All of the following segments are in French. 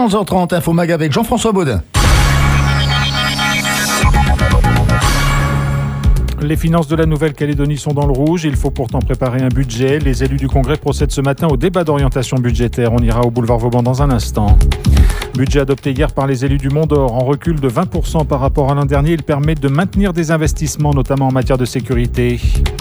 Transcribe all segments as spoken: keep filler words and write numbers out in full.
onze heures trente, Info Mag avec Jean-François Baudin. Les finances de la Nouvelle-Calédonie sont dans le rouge. Il faut pourtant préparer un budget. Les élus du Congrès procèdent ce matin au débat d'orientation budgétaire. On ira au boulevard Vauban dans un instant. Budget adopté hier par les élus du Mont-d'Or en recul de vingt pour cent par rapport à l'an dernier. Il permet de maintenir des investissements, notamment en matière de sécurité.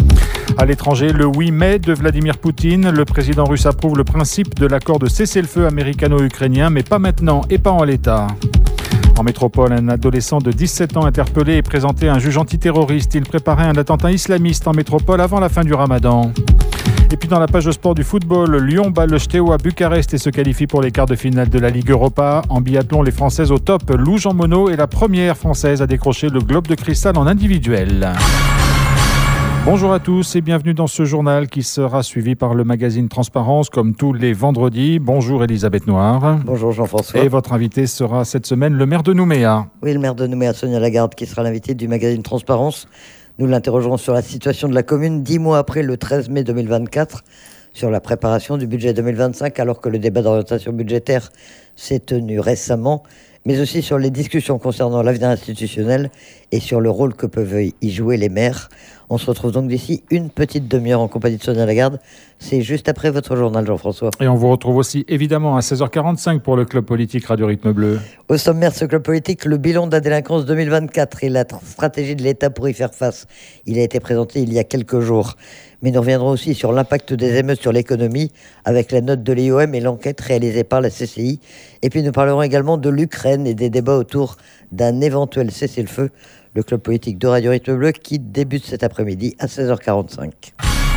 À l'étranger, le huit mai de Vladimir Poutine, le président russe approuve le principe de l'accord de cessez-le-feu américano-ukrainien, mais pas maintenant et pas en l'état. En métropole, un adolescent de dix-sept ans interpellé et présenté à un juge antiterroriste. Il préparait un attentat islamiste en métropole avant la fin du ramadan. Et puis dans la page de sport du football, Lyon bat le Steaua Bucarest et se qualifie pour les quarts de finale de la Ligue Europa. En biathlon, les Françaises au top, Lou Jean Monod est la première Française à décrocher le globe de cristal en individuel. Bonjour à tous et bienvenue dans ce journal qui sera suivi par le magazine Transparence comme tous les vendredis. Bonjour Elisabeth Noir. Bonjour Jean-François. Et votre invité sera cette semaine le maire de Nouméa. Oui, le maire de Nouméa, Sonia Lagarde, qui sera l'invité du magazine Transparence. Nous l'interrogerons sur la situation de la commune dix mois après le treize mai deux mille vingt-quatre, sur la préparation du budget deux mille vingt-cinq, alors que le débat d'orientation budgétaire s'est tenu récemment, mais aussi sur les discussions concernant l'avenir institutionnel et sur le rôle que peuvent y jouer les maires. On se retrouve donc d'ici une petite demi-heure en compagnie de Sonia Lagarde. C'est juste après votre journal, Jean-François. Et on vous retrouve aussi évidemment à seize heures quarante-cinq pour le Club Politique Radio Rythme Bleu. Au sommaire de ce Club Politique, le bilan de la délinquance deux mille vingt-quatre et la stratégie de l'État pour y faire face. Il a été présenté il y a quelques jours. Mais nous reviendrons aussi sur l'impact des émeutes sur l'économie avec la note de l'I O M et l'enquête réalisée par la C C I. Et puis nous parlerons également de l'Ukraine et des débats autour d'un éventuel cessez-le-feu. Le Club Politique de Radio Rythme Bleu qui débute cet après-midi à seize heures quarante-cinq.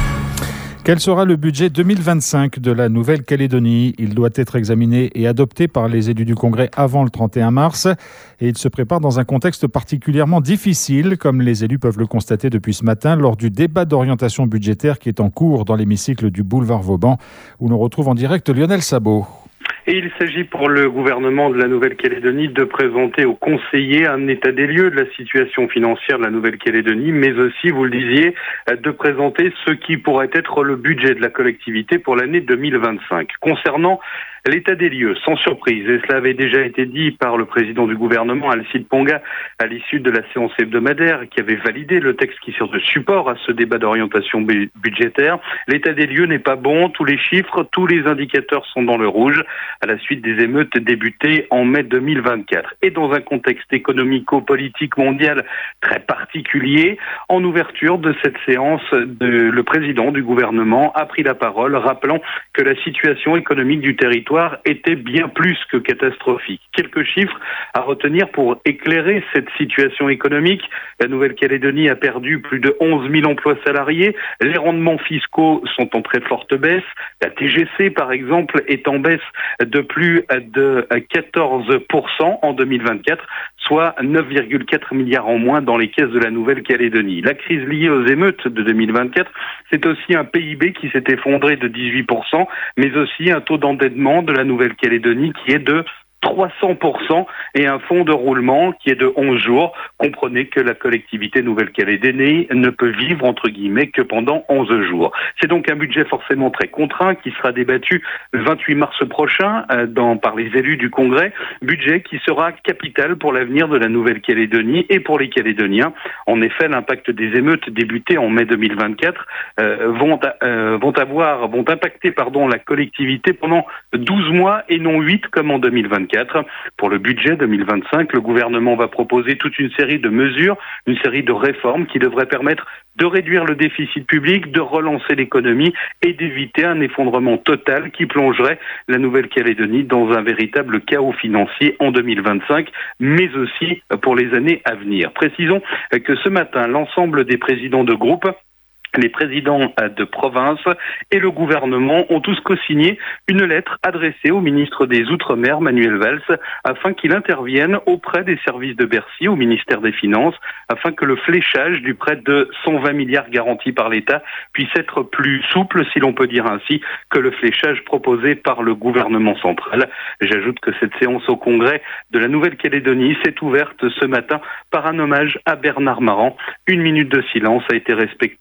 Quel sera le budget deux mille vingt-cinq de la Nouvelle-Calédonie ? Il doit être examiné et adopté par les élus du Congrès avant le trente et un mars. Et il se prépare dans un contexte particulièrement difficile, comme les élus peuvent le constater depuis ce matin, lors du débat d'orientation budgétaire qui est en cours dans l'hémicycle du boulevard Vauban, où l'on retrouve en direct Lionel Sabot. Et il s'agit pour le gouvernement de la Nouvelle-Calédonie de présenter aux conseillers un état des lieux de la situation financière de la Nouvelle-Calédonie, mais aussi, vous le disiez, de présenter ce qui pourrait être le budget de la collectivité pour l'année deux mille vingt-cinq. Concernant l'état des lieux, sans surprise, et cela avait déjà été dit par le président du gouvernement, Alcide Ponga, à l'issue de la séance hebdomadaire, qui avait validé le texte qui sert de support à ce débat d'orientation bu- budgétaire. L'état des lieux n'est pas bon, tous les chiffres, tous les indicateurs sont dans le rouge, à la suite des émeutes débutées en mai deux mille vingt-quatre. Et dans un contexte économico-politique mondial très particulier, en ouverture de cette séance, de, le président du gouvernement a pris la parole, rappelant que la situation économique du territoire était bien plus que catastrophique. Quelques chiffres à retenir pour éclairer cette situation économique. La Nouvelle-Calédonie a perdu plus de onze mille emplois salariés. Les rendements fiscaux sont en très forte baisse. La T G C, par exemple, est en baisse de plus de quatorze pour cent en deux mille vingt-quatre, soit neuf virgule quatre milliards en moins dans les caisses de la Nouvelle-Calédonie. La crise liée aux émeutes de deux mille vingt-quatre, c'est aussi un P I B qui s'est effondré de dix-huit pour cent, mais aussi un taux d'endettement de la Nouvelle-Calédonie qui est de trois cents pour cent et un fonds de roulement qui est de onze jours. Comprenez que la collectivité nouvelle-calédonienne ne peut vivre, entre guillemets, que pendant onze jours. C'est donc un budget forcément très contraint qui sera débattu le vingt-huit mars prochain euh, dans, par les élus du Congrès. Budget qui sera capital pour l'avenir de la Nouvelle-Calédonie et pour les Calédoniens. En effet, l'impact des émeutes débutées en mai deux mille vingt-quatre euh, vont, euh, vont, avoir, vont impacter pardon, la collectivité pendant douze mois et non huit comme en deux mille vingt-quatre. Pour le budget deux mille vingt-cinq, le gouvernement va proposer toute une série de mesures, une série de réformes qui devraient permettre de réduire le déficit public, de relancer l'économie et d'éviter un effondrement total qui plongerait la Nouvelle-Calédonie dans un véritable chaos financier en deux mille vingt-cinq, mais aussi pour les années à venir. Précisons que ce matin, l'ensemble des présidents de groupe, les présidents de province et le gouvernement ont tous co-signé une lettre adressée au ministre des Outre-mer, Manuel Valls, afin qu'il intervienne auprès des services de Bercy, au ministère des Finances, afin que le fléchage du prêt de cent vingt milliards garanti par l'État puisse être plus souple, si l'on peut dire ainsi, que le fléchage proposé par le gouvernement central. J'ajoute que cette séance au Congrès de la Nouvelle-Calédonie s'est ouverte ce matin par un hommage à Bernard Maran. Une minute de silence a été respectée en mémoire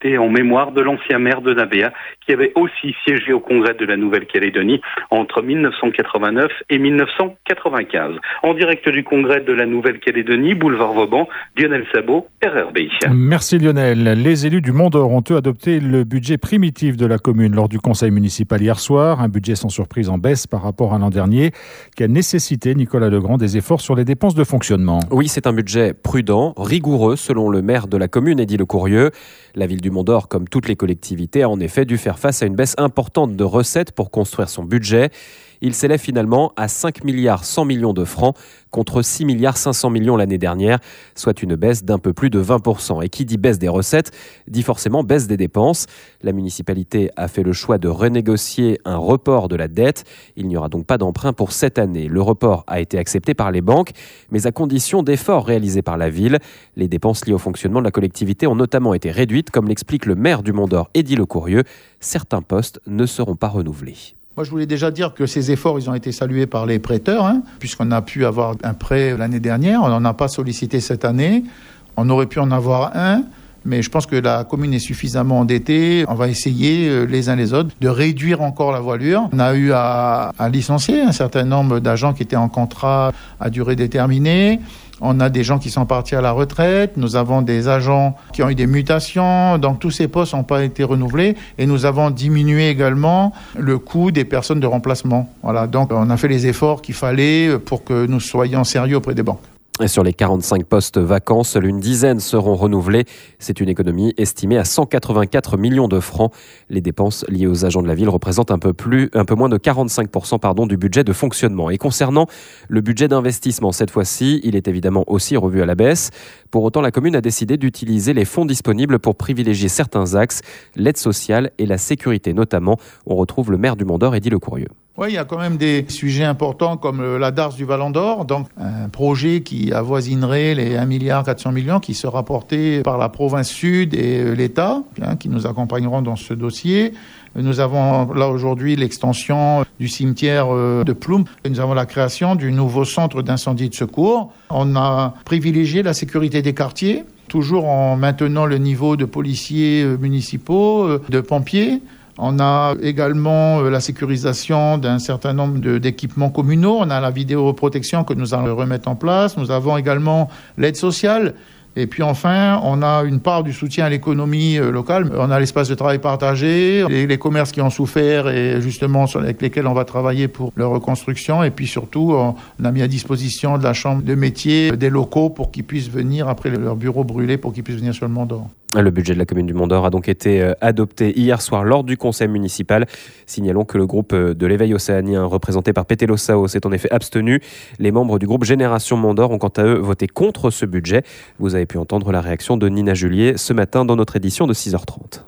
mémoire de l'ancien maire de Nabéa, qui avait aussi siégé au Congrès de la Nouvelle-Calédonie entre mille neuf cent quatre-vingt-neuf et mille neuf cent quatre-vingt-quinze. En direct du Congrès de la Nouvelle-Calédonie, boulevard Vauban, Lionel Sabot, R R B. Merci Lionel. Les élus du Mont-d'Or ont eux adopté le budget primitif de la commune lors du conseil municipal hier soir, un budget sans surprise en baisse par rapport à l'an dernier, qui a nécessité, Nicolas Legrand, des efforts sur les dépenses de fonctionnement. Oui, c'est un budget prudent, rigoureux, selon le maire de la commune, Eddy Lecourrieux. La ville du Mont-d'Or, comme toutes les collectivités, a en effet dû faire face à une baisse importante de recettes pour construire son budget. Il s'élève finalement à cinq milliards cent millions de francs contre six milliards cinq cents millions l'année dernière, soit une baisse d'un peu plus de vingt pour cent. Et qui dit baisse des recettes, dit forcément baisse des dépenses. La municipalité a fait le choix de renégocier un report de la dette. Il n'y aura donc pas d'emprunt pour cette année. Le report a été accepté par les banques, mais à condition d'efforts réalisés par la ville. Les dépenses liées au fonctionnement de la collectivité ont notamment été réduites, comme l'explique le maire du Mont-d'Or, Eddy Lecourrieux. Certains postes ne seront pas renouvelés. Moi, je voulais déjà dire que ces efforts, ils ont été salués par les prêteurs, hein, puisqu'on a pu avoir un prêt l'année dernière. On n'en a pas sollicité cette année. On aurait pu en avoir un, mais je pense que la commune est suffisamment endettée. On va essayer, les uns les autres, de réduire encore la voilure. On a eu à, à licencier un certain nombre d'agents qui étaient en contrat à durée déterminée. On a des gens qui sont partis à la retraite, nous avons des agents qui ont eu des mutations, donc tous ces postes n'ont pas été renouvelés et nous avons diminué également le coût des personnes de remplacement. Voilà, donc on a fait les efforts qu'il fallait pour que nous soyons sérieux auprès des banques. Et sur les quarante-cinq postes vacants, seule une dizaine seront renouvelés. C'est une économie estimée à cent quatre-vingt-quatre millions de francs. Les dépenses liées aux agents de la ville représentent un peu plus, un peu moins de quarante-cinq pour cent pardon, du budget de fonctionnement. Et concernant le budget d'investissement, cette fois-ci, il est évidemment aussi revu à la baisse. Pour autant, la commune a décidé d'utiliser les fonds disponibles pour privilégier certains axes, l'aide sociale et la sécurité notamment. On retrouve le maire du Mont-d'Or, Eddy Lecourrieux. Oui, il y a quand même des sujets importants comme la Darse du Vallon d'Or, donc un projet qui avoisinerait les un milliard quatre cents millions qui sera porté par la province sud et l'État, hein, qui nous accompagneront dans ce dossier. Nous avons là aujourd'hui l'extension du cimetière de Ploum. Nous avons la création du nouveau centre d'incendie de secours. On a privilégié la sécurité des quartiers, toujours en maintenant le niveau de policiers municipaux, de pompiers. On a également la sécurisation d'un certain nombre de, d'équipements communaux. On a la vidéoprotection que nous allons remettre en place. Nous avons également l'aide sociale. Et puis enfin, on a une part du soutien à l'économie locale. On a l'espace de travail partagé, les, les commerces qui ont souffert et justement avec lesquels on va travailler pour leur reconstruction. Et puis surtout, on a mis à disposition de la chambre de métier des locaux pour qu'ils puissent venir, après leur bureau brûlé, pour qu'ils puissent venir sur le Mont-d'Or. Le budget de la commune du Mont-d'Or a donc été adopté hier soir lors du conseil municipal. Signalons que le groupe de l'éveil océanien représenté par Pételo Sao s'est en effet abstenu. Les membres du groupe Génération Mont-d'Or ont quant à eux voté contre ce budget. Vous avez pu entendre la réaction de Nina Julier ce matin dans notre édition de six heures trente.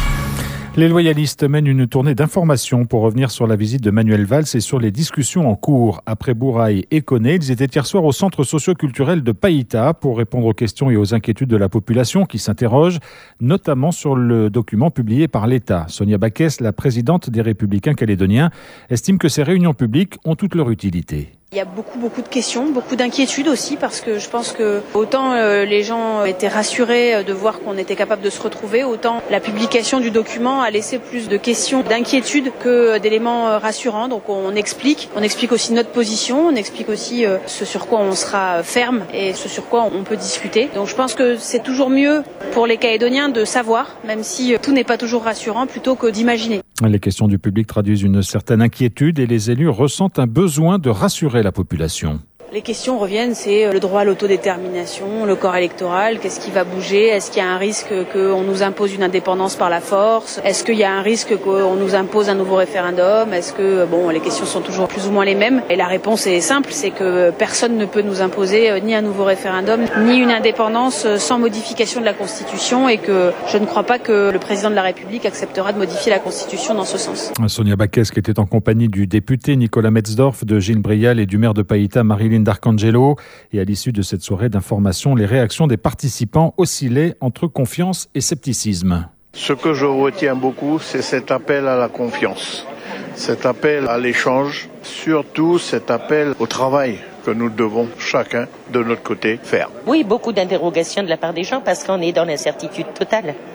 Les loyalistes mènent une tournée d'information pour revenir sur la visite de Manuel Valls et sur les discussions en cours. Après Bourail et Koné, ils étaient hier soir au centre socio-culturel de Païta pour répondre aux questions et aux inquiétudes de la population qui s'interroge, notamment sur le document publié par l'État. Sonia Baquès, la présidente des Républicains calédoniens, estime que ces réunions publiques ont toute leur utilité. Il y a beaucoup, beaucoup de questions, beaucoup d'inquiétudes aussi, parce que je pense que autant euh, les gens étaient rassurés de voir qu'on était capable de se retrouver, autant la publication du document a laissé plus de questions, d'inquiétudes que d'éléments rassurants. Donc on explique, on explique aussi notre position, on explique aussi euh, ce sur quoi on sera ferme et ce sur quoi on peut discuter. Donc je pense que c'est toujours mieux pour les Calédoniens de savoir, même si tout n'est pas toujours rassurant, plutôt que d'imaginer. Les questions du public traduisent une certaine inquiétude et les élus ressentent un besoin de rassurer la population. Les questions reviennent, c'est le droit à l'autodétermination, le corps électoral, qu'est-ce qui va bouger, est-ce qu'il y a un risque qu'on nous impose une indépendance par la force, est-ce qu'il y a un risque qu'on nous impose un nouveau référendum, est-ce que, bon, les questions sont toujours plus ou moins les mêmes, et la réponse est simple, c'est que personne ne peut nous imposer ni un nouveau référendum, ni une indépendance sans modification de la Constitution, et que je ne crois pas que le président de la République acceptera de modifier la Constitution dans ce sens. Sonia Baquès, qui était en compagnie du député Nicolas Metzdorf, de Gilles Brial et du maire de Païta, Marilyn d'Arcangelo. Et à l'issue de cette soirée d'information, les réactions des participants oscillaient entre confiance et scepticisme. Ce que je retiens beaucoup, c'est cet appel à la confiance, cet appel à l'échange, surtout cet appel au travail que nous devons chacun de notre côté faire. Oui, beaucoup d'interrogations de la part des gens parce qu'on est dans l'incertitude totale.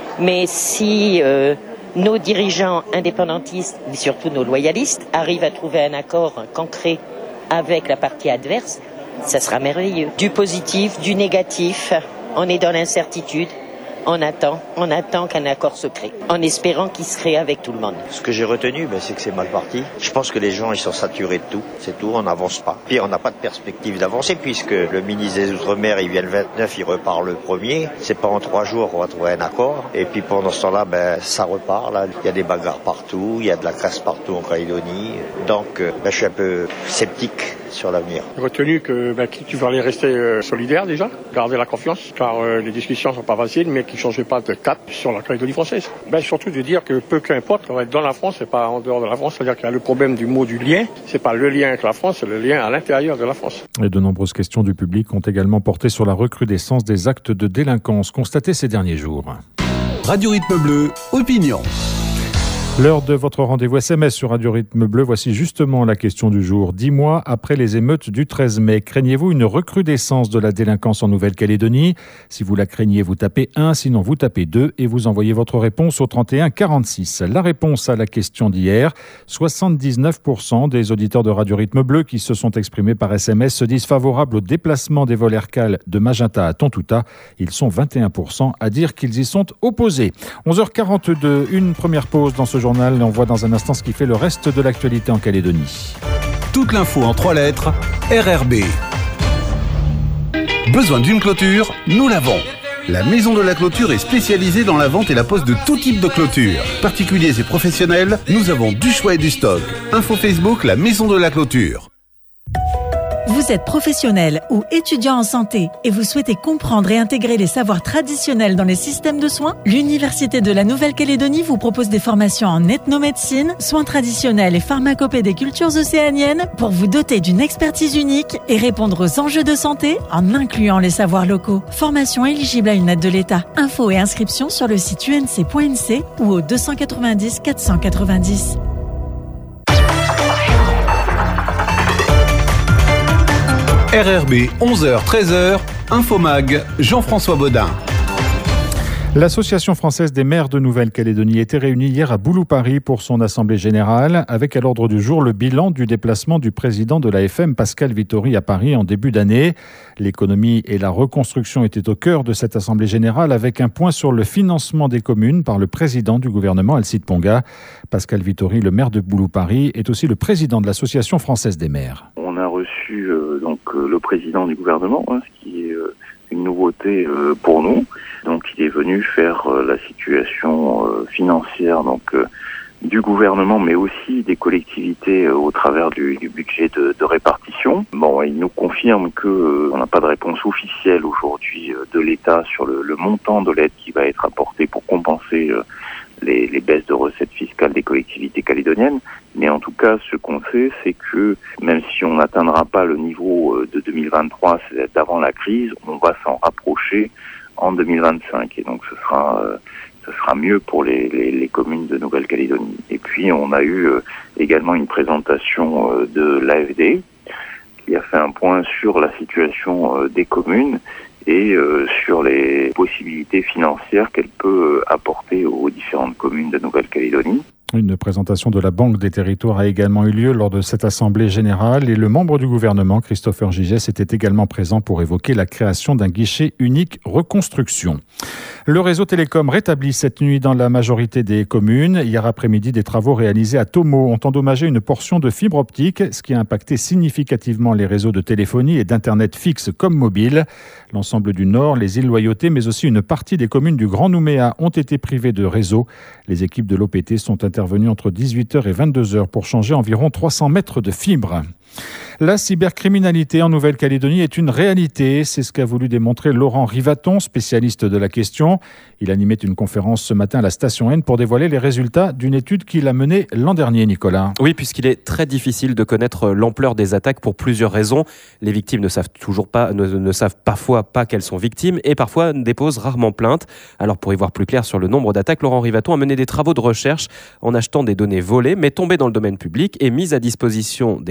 Mais si euh, nos dirigeants indépendantistes, mais surtout nos loyalistes, arrivent à trouver un accord concret avec la partie adverse, ça sera merveilleux. Du positif, du négatif, on est dans l'incertitude. On attend, on attend qu'un accord se crée, en espérant qu'il se crée avec tout le monde. Ce que j'ai retenu, ben, c'est que c'est mal parti. Je pense que les gens, ils sont saturés de tout. C'est tout, on n'avance pas. Puis on n'a pas de perspective d'avancer, puisque le ministre des Outre-mer, il vient le vingt-neuf, il repart le premier. C'est pas en trois jours qu'on va trouver un accord. Et puis pendant ce temps-là, ben, ça repart. Là, il y a des bagarres partout, il y a de la casse partout en Calédonie. Donc, ben, je suis un peu sceptique sur l'avenir. J'ai retenu que ben, tu vas aller rester euh, solidaire déjà, garder la confiance, car euh, les discussions sont pas faciles, mais qui ne changeait pas de cap sur la Calédonie française. Ben, surtout de dire que peu qu'importe, on va être dans la France et pas en dehors de la France. C'est-à-dire qu'il y a le problème du mot du lien. C'est pas le lien avec la France, c'est le lien à l'intérieur de la France. Et de nombreuses questions du public ont également porté sur la recrudescence des actes de délinquance constatés ces derniers jours. Radio Rythme Bleu, opinion. L'heure de votre rendez-vous S M S sur Radio Rythme Bleu, voici justement la question du jour. Dix mois après les émeutes du treize mai, craignez-vous une recrudescence de la délinquance en Nouvelle-Calédonie ? Si vous la craignez, vous tapez un, sinon vous tapez deux et vous envoyez votre réponse au trente et un quarante-six. La réponse à la question d'hier, soixante-dix-neuf pour cent des auditeurs de Radio Rythme Bleu qui se sont exprimés par S M S se disent favorables au déplacement des vols Aircal de Magenta à Tontouta. Ils sont vingt et un pour cent à dire qu'ils y sont opposés. onze heures quarante-deux, une première pause dans ce journal et on voit dans un instant ce qui fait le reste de l'actualité en Calédonie. Toute l'info en trois lettres, R R B. Besoin d'une clôture ? Nous l'avons. La Maison de la Clôture est spécialisée dans la vente et la pose de tout type de clôture. Particuliers et professionnels, nous avons du choix et du stock. Info Facebook, la Maison de la Clôture. Vous êtes professionnel ou étudiant en santé et vous souhaitez comprendre et intégrer les savoirs traditionnels dans les systèmes de soins ? L'Université de la Nouvelle-Calédonie vous propose des formations en ethnomédecine, soins traditionnels et pharmacopée des cultures océaniennes pour vous doter d'une expertise unique et répondre aux enjeux de santé en incluant les savoirs locaux. Formation éligible à une aide de l'État. Infos et inscriptions sur le site u n c point n c ou au deux cent quatre-vingt-dix quatre cent quatre-vingt-dix. R R B, onze heures treize heures, Infomag, Jean-François Baudin. L'Association française des maires de Nouvelle-Calédonie était réunie hier à Boulou-Paris pour son assemblée générale, avec à l'ordre du jour le bilan du déplacement du président de l'A F M, Pascal Vittori, à Paris en début d'année. L'économie et la reconstruction étaient au cœur de cette assemblée générale, avec un point sur le financement des communes par le président du gouvernement, Alcide Ponga. Pascal Vittori, le maire de Boulou-Paris, est aussi le président de l'Association française des maires. On a reçu euh, donc euh, le président du gouvernement, hein, ce qui est euh, une nouveauté euh, pour nous. Donc il est venu faire euh, la situation euh, financière donc euh, du gouvernement, mais aussi des collectivités euh, au travers du, du budget de, de répartition. Bon, il nous confirme que euh, on n'a pas de réponse officielle aujourd'hui euh, de l'État sur le, le montant de l'aide qui va être apportée pour compenser euh, les, les baisses de recettes fiscales des collectivités calédoniennes. Mais en tout cas, ce qu'on sait, c'est que même si on n'atteindra pas le niveau euh, de deux mille vingt-trois, c'est d'avant la crise, on va s'en rapprocher en deux mille vingt-cinq, et donc ce sera euh, ce sera mieux pour les, les, les communes de Nouvelle-Calédonie. Et puis on a eu euh, également une présentation euh, de l'A F D qui a fait un point sur la situation euh, des communes et euh, sur les possibilités financières qu'elle peut apporter aux différentes communes de Nouvelle-Calédonie. Une présentation de la Banque des Territoires a également eu lieu lors de cette assemblée générale et le membre du gouvernement, Christopher Gigès, était également présent pour évoquer la création d'un guichet unique reconstruction. Le réseau Télécom rétabli cette nuit dans la majorité des communes. Hier après-midi, des travaux réalisés à Tomo ont endommagé une portion de fibre optique, ce qui a impacté significativement les réseaux de téléphonie et d'Internet fixe comme mobile. L'ensemble du Nord, les îles Loyauté, mais aussi une partie des communes du Grand Nouméa ont été privées de réseau. Les équipes de l'O P T sont intervenues entre dix-huit heures et vingt-deux heures pour changer environ trois cents mètres de fibre. La cybercriminalité en Nouvelle-Calédonie est une réalité. C'est ce qu'a voulu démontrer Laurent Rivaton, spécialiste de la question. Il animait une conférence ce matin à la station N pour dévoiler les résultats d'une étude qu'il a menée l'an dernier, Nicolas. Oui, puisqu'il est très difficile de connaître l'ampleur des attaques pour plusieurs raisons. Les victimes ne savent toujours pas, ne, ne savent parfois pas qu'elles sont victimes et parfois déposent rarement plainte. Alors pour y voir plus clair sur le nombre d'attaques, Laurent Rivaton a mené des travaux de recherche en achetant des données volées mais tombées dans le domaine public et mises à disposition des, des chercheurs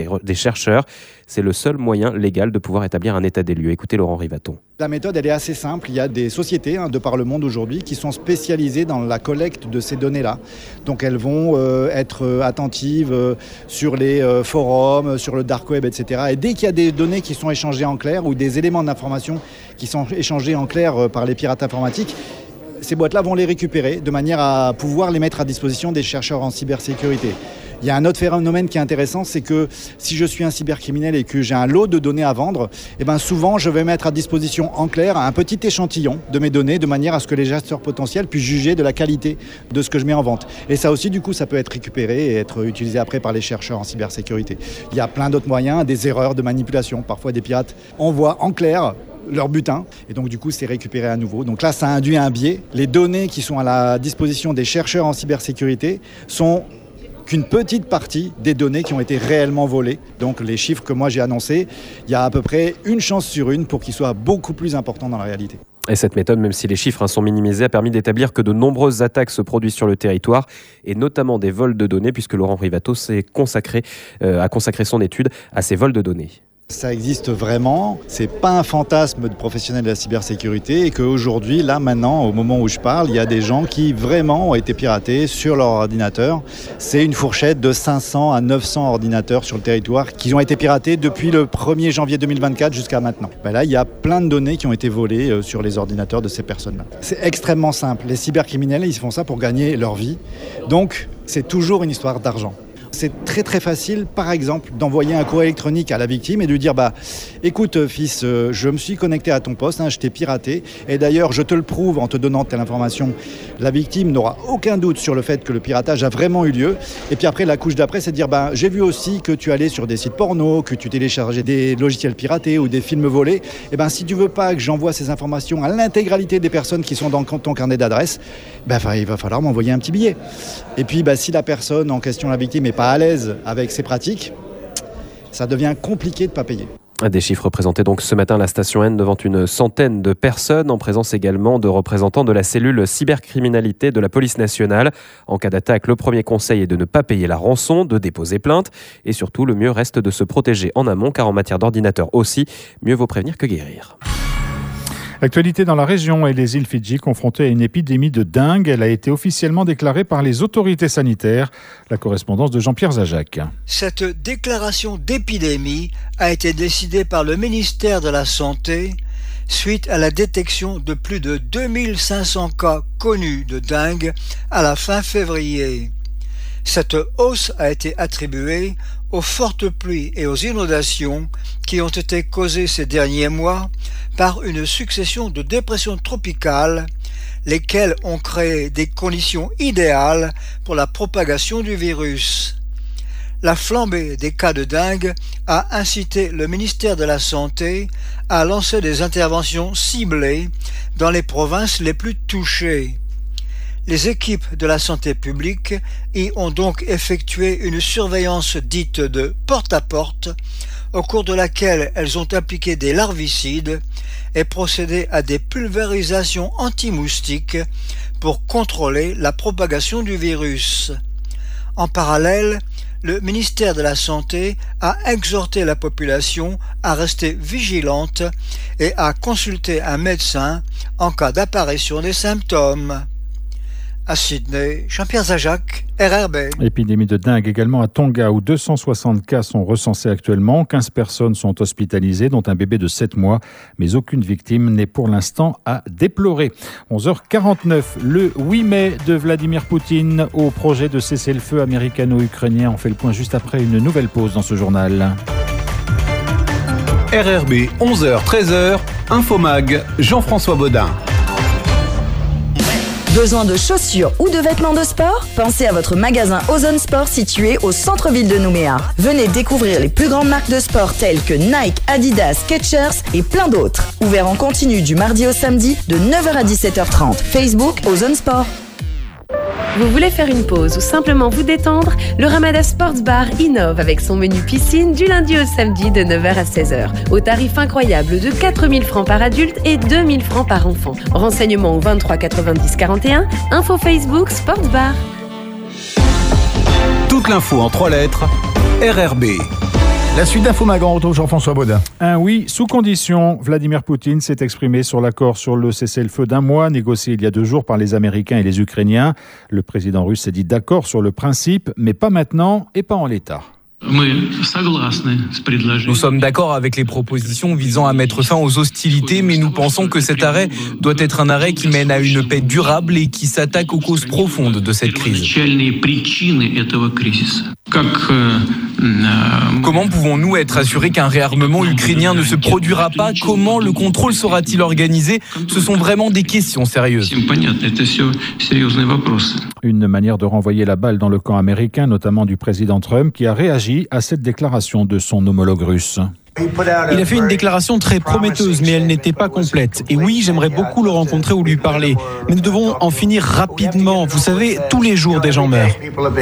chercheurs. C'est le seul moyen légal de pouvoir établir un état des lieux. Écoutez Laurent Rivaton. La méthode, elle est assez simple. Il y a des sociétés hein, de par le monde aujourd'hui qui sont spécialisées dans la collecte de ces données-là. Donc elles vont euh, être attentives euh, sur les euh, forums, sur le dark web, et cetera. Et dès qu'il y a des données qui sont échangées en clair ou des éléments d'information qui sont échangés en clair euh, par les pirates informatiques, ces boîtes-là vont les récupérer de manière à pouvoir les mettre à disposition des chercheurs en cybersécurité. Il y a un autre phénomène qui est intéressant, c'est que si je suis un cybercriminel et que j'ai un lot de données à vendre, eh ben souvent je vais mettre à disposition en clair un petit échantillon de mes données de manière à ce que les gesteurs potentiels puissent juger de la qualité de ce que je mets en vente. Et ça aussi, du coup, ça peut être récupéré et être utilisé après par les chercheurs en cybersécurité. Il y a plein d'autres moyens, des erreurs de manipulation. Parfois, des pirates envoient en clair leur butin, et donc du coup c'est récupéré à nouveau. Donc là, ça induit un biais. Les données qui sont à la disposition des chercheurs en cybersécurité sont qu'une petite partie des données qui ont été réellement volées. Donc les chiffres que moi j'ai annoncés, il y a à peu près une chance sur une pour qu'ils soient beaucoup plus importants dans la réalité. Et cette méthode, même si les chiffres hein, sont minimisés, a permis d'établir que de nombreuses attaques se produisent sur le territoire, et notamment des vols de données, puisque Laurent Rivato s'est consacré, euh, a consacré son étude à ces vols de données. Ça existe vraiment, c'est pas un fantasme de professionnels de la cybersécurité, et qu'aujourd'hui, là maintenant, au moment où je parle, il y a des gens qui vraiment ont été piratés sur leur ordinateur. C'est une fourchette de cinq cents à neuf cents ordinateurs sur le territoire qui ont été piratés depuis le premier janvier deux mille vingt-quatre jusqu'à maintenant. Ben là, il y a plein de données qui ont été volées sur les ordinateurs de ces personnes-là. C'est extrêmement simple. Les cybercriminels, ils font ça pour gagner leur vie. Donc, c'est toujours une histoire d'argent. C'est très très facile, par exemple, d'envoyer un courrier électronique à la victime et de lui dire bah, « Écoute fils, euh, je me suis connecté à ton poste, hein, je t'ai piraté et d'ailleurs je te le prouve en te donnant telle information. » La victime n'aura aucun doute sur le fait que le piratage a vraiment eu lieu. Et puis après, la couche d'après, c'est de dire bah, « J'ai vu aussi que tu allais sur des sites porno, que tu téléchargeais des logiciels piratés ou des films volés. Et ben si tu veux pas que j'envoie ces informations à l'intégralité des personnes qui sont dans ton carnet d'adresse, bah, il va falloir m'envoyer un petit billet. » Et puis bah, si la personne en question, la victime, est pas à l'aise avec ces pratiques, ça devient compliqué de ne pas payer. Des chiffres présentés donc ce matin à la station N devant une centaine de personnes, en présence également de représentants de la cellule cybercriminalité de la police nationale. En cas d'attaque, le premier conseil est de ne pas payer la rançon, de déposer plainte et surtout le mieux reste de se protéger en amont, car en matière d'ordinateur aussi, mieux vaut prévenir que guérir. L'actualité dans la région et les îles Fidji confrontées à une épidémie de dengue. Elle a été officiellement déclarée par les autorités sanitaires. La correspondance de Jean-Pierre Zajac. Cette déclaration d'épidémie a été décidée par le ministère de la Santé suite à la détection de plus de deux mille cinq cents cas connus de dengue à la fin février. Cette hausse a été attribuée aux fortes pluies et aux inondations qui ont été causées ces derniers mois par une succession de dépressions tropicales, lesquelles ont créé des conditions idéales pour la propagation du virus. La flambée des cas de dengue a incité le ministère de la Santé à lancer des interventions ciblées dans les provinces les plus touchées. Les équipes de la santé publique y ont donc effectué une surveillance dite de porte-à-porte, au cours de laquelle elles ont appliqué des larvicides et procédé à des pulvérisations anti-moustiques pour contrôler la propagation du virus. En parallèle, le ministère de la Santé a exhorté la population à rester vigilante et à consulter un médecin en cas d'apparition des symptômes. À Sydney, Jean-Pierre Zajac, R R B. Épidémie de dengue également à Tonga, où deux cent soixante cas sont recensés actuellement. quinze personnes sont hospitalisées, dont un bébé de sept mois. Mais aucune victime n'est pour l'instant à déplorer. onze heures quarante-neuf, le huit mai de Vladimir Poutine au projet de cessez-le-feu américano-ukrainien. On fait le point juste après une nouvelle pause dans ce journal. R R B, onze heures treize heures, Infomag, Jean-François Baudin. Besoin de chaussures ou de vêtements de sport? Pensez à votre magasin Ozone Sport situé au centre-ville de Nouméa. Venez découvrir les plus grandes marques de sport telles que Nike, Adidas, Skechers et plein d'autres. Ouvert en continu du mardi au samedi de neuf heures à dix-sept heures trente. Facebook Ozone Sport. Vous voulez faire une pause ou simplement vous détendre? Le Ramada Sports Bar innove avec son menu piscine du lundi au samedi de neuf heures à seize heures. Au tarif incroyable de quatre mille francs par adulte et deux mille francs par enfant. Renseignements au vingt-trois quatre-vingt-dix quarante et un. Info Facebook Sports Bar. Toute l'info en trois lettres. R R B. La suite d'Info Magan, retrouve Jean-François Baudin. Un oui, sous condition. Vladimir Poutine s'est exprimé sur l'accord sur le cessez-le-feu d'un mois, négocié il y a deux jours par les Américains et les Ukrainiens. Le président russe s'est dit d'accord sur le principe, mais pas maintenant et pas en l'état. Nous sommes d'accord avec les propositions visant à mettre fin aux hostilités, mais nous pensons que cet arrêt doit être un arrêt qui mène à une paix durable et qui s'attaque aux causes profondes de cette crise. Comment pouvons-nous être assurés qu'un réarmement ukrainien ne se produira pas ? Comment le contrôle sera-t-il organisé ? Ce sont vraiment des questions sérieuses. Une manière de renvoyer la balle dans le camp américain, notamment du président Trump, qui a réagi à cette déclaration de son homologue russe. Il a fait une déclaration très prometteuse, mais elle n'était pas complète. Et oui, j'aimerais beaucoup le rencontrer ou lui parler. Mais nous devons en finir rapidement. Vous savez, tous les jours, des gens meurent.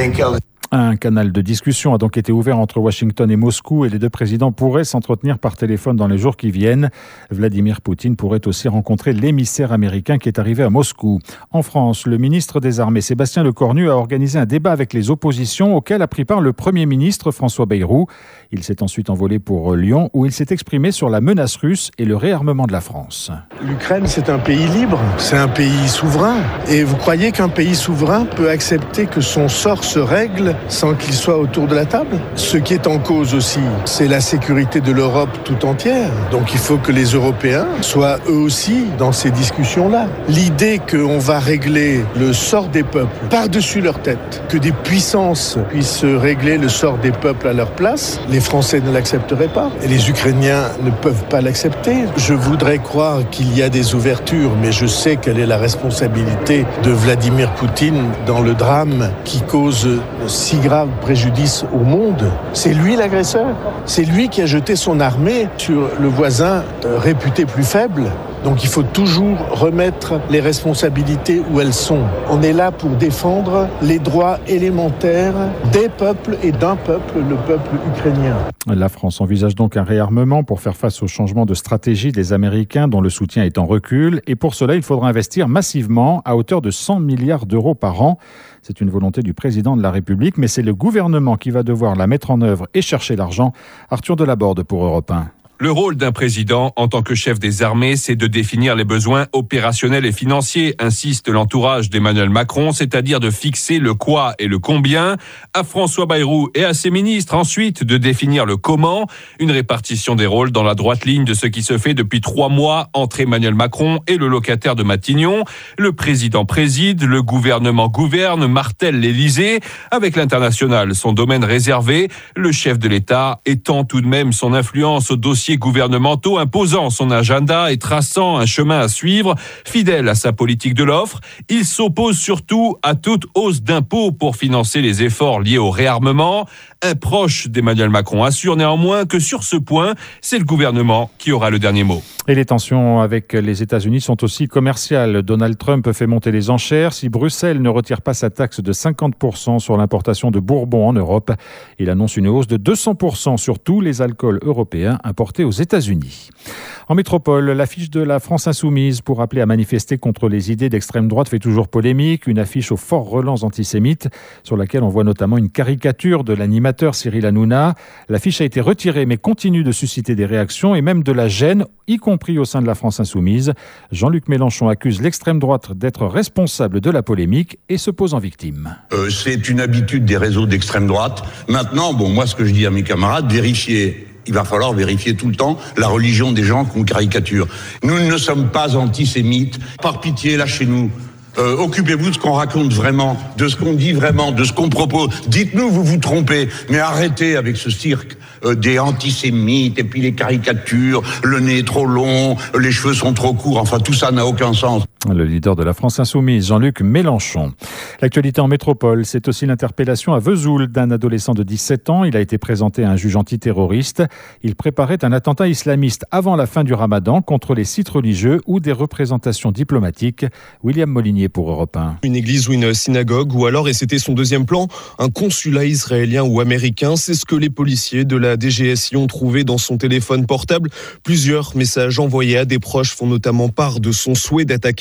Un canal de discussion a donc été ouvert entre Washington et Moscou et les deux présidents pourraient s'entretenir par téléphone dans les jours qui viennent. Vladimir Poutine pourrait aussi rencontrer l'émissaire américain qui est arrivé à Moscou. En France, le ministre des Armées, Sébastien Lecornu, a organisé un débat avec les oppositions auquel a pris part le Premier ministre François Bayrou. Il s'est ensuite envolé pour Lyon où il s'est exprimé sur la menace russe et le réarmement de la France. L'Ukraine, c'est un pays libre, c'est un pays souverain. Et vous croyez qu'un pays souverain peut accepter que son sort se règle sans qu'il soit autour de la table ? Ce qui est en cause aussi, c'est la sécurité de l'Europe tout entière. Donc il faut que les Européens soient eux aussi dans ces discussions-là. L'idée qu'on va régler le sort des peuples par-dessus leur tête, que des puissances puissent régler le sort des peuples à leur place, les Français ne l'accepteraient pas. Et les Ukrainiens ne peuvent pas l'accepter. Je voudrais croire qu'il y a des ouvertures, mais je sais quelle est la responsabilité de Vladimir Poutine dans le drame qui cause si grave préjudice au monde. C'est lui l'agresseur. C'est lui qui a jeté son armée sur le voisin euh, réputé plus faible. Donc il faut toujours remettre les responsabilités où elles sont. On est là pour défendre les droits élémentaires des peuples et d'un peuple, le peuple ukrainien. La France envisage donc un réarmement pour faire face au changement de stratégie des Américains dont le soutien est en recul. Et pour cela, il faudra investir massivement à hauteur de cent milliards d'euros par an. C'est une volonté du président de la République, mais c'est le gouvernement qui va devoir la mettre en œuvre et chercher l'argent. Arthur Delaborde pour Europe un. Le rôle d'un président en tant que chef des armées, c'est de définir les besoins opérationnels et financiers, insiste l'entourage d'Emmanuel Macron, c'est-à-dire de fixer le quoi et le combien. À François Bayrou et à ses ministres, ensuite, de définir le comment, une répartition des rôles dans la droite ligne de ce qui se fait depuis trois mois entre Emmanuel Macron et le locataire de Matignon. Le président préside, le gouvernement gouverne, martèle l'Élysée. Avec l'international, son domaine réservé, le chef de l'État étend tout de même son influence au dossier gouvernementaux, imposant son agenda et traçant un chemin à suivre. Fidèle à sa politique de l'offre, il s'oppose surtout à toute hausse d'impôts pour financer les efforts liés au réarmement. Un proche d'Emmanuel Macron assure néanmoins que sur ce point, c'est le gouvernement qui aura le dernier mot. Et les tensions avec les États-Unis sont aussi commerciales. Donald Trump fait monter les enchères si Bruxelles ne retire pas sa taxe de cinquante pour cent sur l'importation de bourbon en Europe. Il annonce une hausse de deux cents pour cent sur tous les alcools européens importés aux États-Unis. En métropole, l'affiche de la France Insoumise pour appeler à manifester contre les idées d'extrême droite fait toujours polémique. Une affiche aux forts relents antisémites sur laquelle on voit notamment une caricature de l'animateur Cyril Hanouna. L'affiche a été retirée mais continue de susciter des réactions et même de la gêne, y compris au sein de la France Insoumise. Jean-Luc Mélenchon accuse l'extrême droite d'être responsable de la polémique et se pose en victime. Euh, c'est une habitude des réseaux d'extrême droite. Maintenant, bon, moi ce que je dis à mes camarades, vérifiez. Il va falloir vérifier tout le temps la religion des gens qu'on caricature. Nous ne sommes pas antisémites. Par pitié, lâchez-nous. Euh, occupez-vous de ce qu'on raconte vraiment, de ce qu'on dit vraiment, de ce qu'on propose. Dites-nous, vous vous trompez, mais arrêtez avec ce cirque euh, des antisémites et puis les caricatures, le nez est trop long, les cheveux sont trop courts, enfin tout ça n'a aucun sens. Le leader de la France Insoumise, Jean-Luc Mélenchon. L'actualité en métropole, c'est aussi l'interpellation à Vesoul d'un adolescent de dix-sept ans. Il a été présenté à un juge antiterroriste. Il préparait un attentat islamiste avant la fin du ramadan contre les sites religieux ou des représentations diplomatiques. William Molinier pour Europe un. Une église ou une synagogue ou alors, et c'était son deuxième plan, un consulat israélien ou américain. C'est ce que les policiers de la D G S I ont trouvé dans son téléphone portable. Plusieurs messages envoyés à des proches font notamment part de son souhait d'attaquer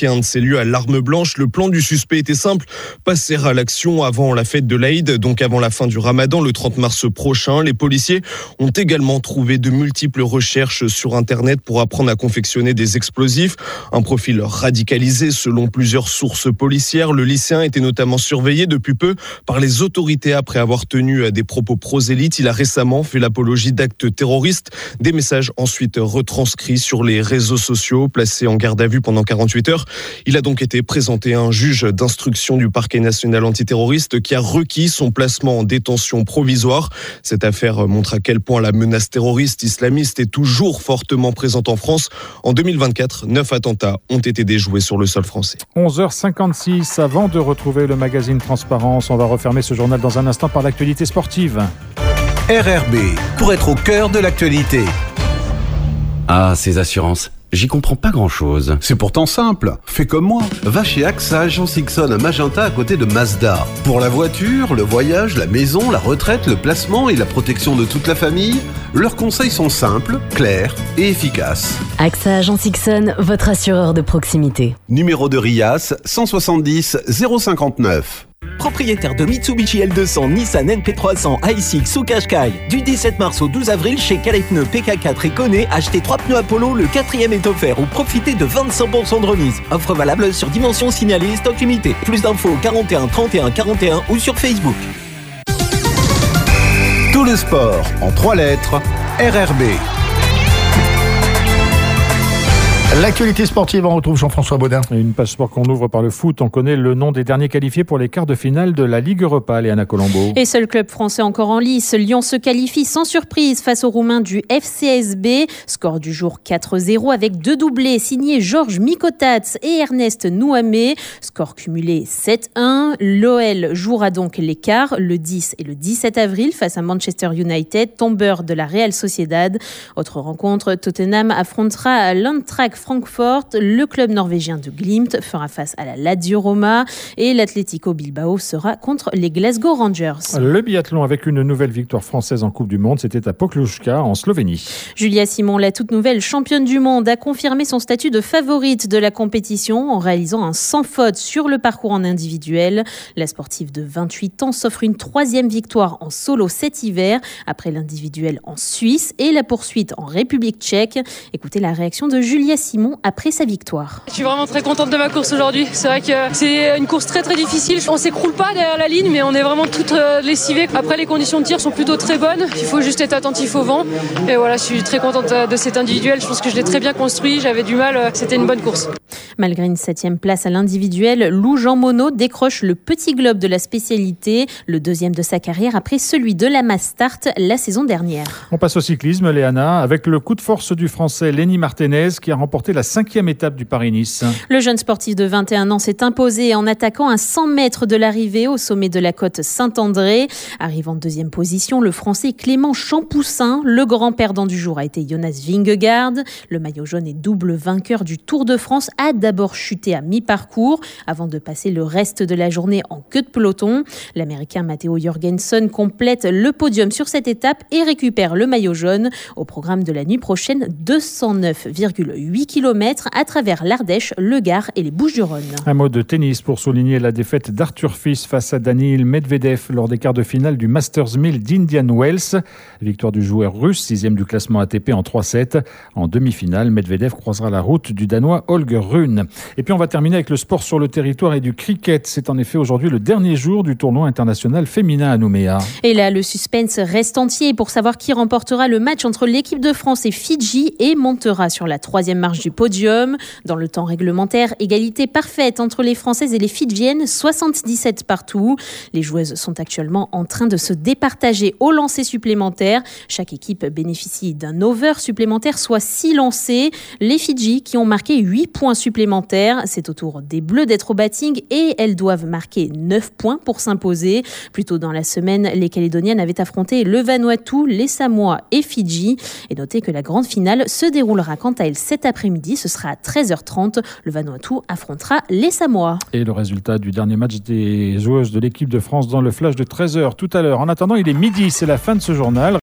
braquer un de ces lieux à l'arme blanche. Le plan du suspect était simple, passer à l'action avant la fête de l'Aïd, donc avant la fin du Ramadan, le trente mars prochain. Les policiers ont également trouvé de multiples recherches sur Internet pour apprendre à confectionner des explosifs. Un profil radicalisé selon plusieurs sources policières. Le lycéen était notamment surveillé depuis peu par les autorités après avoir tenu des propos prosélytes. Il a récemment fait l'apologie d'actes terroristes. Des messages ensuite retranscrits sur les réseaux sociaux, placés en garde à vue pendant quarante-huit heures. Il a donc été présenté à un juge d'instruction du parquet national antiterroriste qui a requis son placement en détention provisoire. Cette affaire montre à quel point la menace terroriste islamiste est toujours fortement présente en France. En deux mille vingt-quatre, neuf attentats ont été déjoués sur le sol français. onze heures cinquante-six, avant de retrouver le magazine Transparence, on va refermer ce journal dans un instant par l'actualité sportive. R R B, pour être au cœur de l'actualité. Ah, ces assurances, j'y comprends pas grand-chose. C'est pourtant simple. Fais comme moi. Va chez A X A Agence Ixon à Magenta à côté de Mazda. Pour la voiture, le voyage, la maison, la retraite, le placement et la protection de toute la famille, leurs conseils sont simples, clairs et efficaces. A X A Agence Ixon, votre assureur de proximité. Numéro de RIAS cent soixante-dix zéro cinquante-neuf. Propriétaire de Mitsubishi L deux cents, Nissan N P trois cents, i six ou Qashqai. Du dix-sept mars au douze avril chez Calais Pneus, P K quatre et Kone, achetez trois pneus Apollo, le quatrième est offert ou profitez de vingt-cinq pour cent de remise. Offre valable sur dimension signalée et stock limité. Plus d'infos quarante et un trente et un quarante et un ou sur Facebook. Tout le sport en trois lettres, R R B. L'actualité sportive, on retrouve Jean-François Baudin. Une page sport qu'on ouvre par le foot. On connaît le nom des derniers qualifiés pour les quarts de finale de la Ligue Europa, Léana Colombo. Et seul club français encore en lice, Lyon se qualifie sans surprise face aux Roumains du F C S B. Score du jour quatre zéro avec deux doublés signés Georges Mikotats et Ernest Nouamé. Score cumulé sept un. L'O L jouera donc les quarts le dix et le dix-sept avril face à Manchester United, tombeur de la Real Sociedad. Autre rencontre, Tottenham affrontera l'Eintracht Francfort. Le club norvégien de Glimt fera face à la Lazio Roma et l'Atlético Bilbao sera contre les Glasgow Rangers. Le biathlon avec une nouvelle victoire française en Coupe du Monde, c'était à Poklushka en Slovénie. Julia Simon, la toute nouvelle championne du monde, a confirmé son statut de favorite de la compétition en réalisant un sans faute sur le parcours en individuel. La sportive de vingt-huit ans s'offre une troisième victoire en solo cet hiver après l'individuel en Suisse et la poursuite en République tchèque. Écoutez la réaction de Julia Simon après sa victoire. Je suis vraiment très contente de ma course aujourd'hui. C'est vrai que c'est une course très très difficile. On s'écroule pas derrière la ligne, mais on est vraiment toutes lessivées. Après, les conditions de tir sont plutôt très bonnes. Il faut juste être attentif au vent. Et voilà, je suis très contente de cet individuel. Je pense que je l'ai très bien construit. J'avais du mal. C'était une bonne course. Malgré une septième place à l'individuel, Lou Jean Monod décroche le petit globe de la spécialité, le deuxième de sa carrière après celui de la Mass Start la saison dernière. On passe au cyclisme, Léana, avec le coup de force du Français Lenny Martinez qui a remporté la cinquième étape du Paris-Nice. Le jeune sportif de vingt et un ans s'est imposé en attaquant à cent mètres de l'arrivée au sommet de la côte Saint-André. Arrivant en deuxième position, le Français Clément Champoussin. Le grand perdant du jour a été Jonas Vingegaard. Le maillot jaune et double vainqueur du Tour de France a d'abord chuté à mi-parcours avant de passer le reste de la journée en queue de peloton. L'Américain Matteo Jorgensen complète le podium sur cette étape et récupère le maillot jaune. Au programme de la nuit prochaine, deux cent neuf virgule huit kilomètres à travers l'Ardèche, le Gard et les Bouches-du-Rhône. Un mot de tennis pour souligner la défaite d'Arthur Fils face à Daniil Medvedev lors des quarts de finale du Masters mille d'Indian Wells. Victoire du joueur russe, sixième du classement A T P en trois sept. En demi-finale, Medvedev croisera la route du Danois Holger Rune. Et puis on va terminer avec le sport sur le territoire et du cricket. C'est en effet aujourd'hui le dernier jour du tournoi international féminin à Nouméa. Et là, le suspense reste entier pour savoir qui remportera le match entre l'équipe de France et Fidji et montera sur la troisième marche du podium. Dans le temps réglementaire, égalité parfaite entre les Françaises et les Fidjiennes, soixante-dix-sept partout. Les joueuses sont actuellement en train de se départager au lancer supplémentaire. Chaque équipe bénéficie d'un over supplémentaire, soit six lancers. Les Fidji qui ont marqué huit points supplémentaires. C'est au tour des Bleus d'être au batting et elles doivent marquer neuf points pour s'imposer. Plus tôt dans la semaine, les Calédoniennes avaient affronté le Vanuatu, les Samoa et Fidji. Et notez que la grande finale se déroulera quant à elle cet après-midi. Ce sera à treize heures trente. Le Vanuatu affrontera les Samoa. Et le résultat du dernier match des joueuses de l'équipe de France dans le flash de treize heures tout à l'heure. En attendant, il est midi, c'est la fin de ce journal.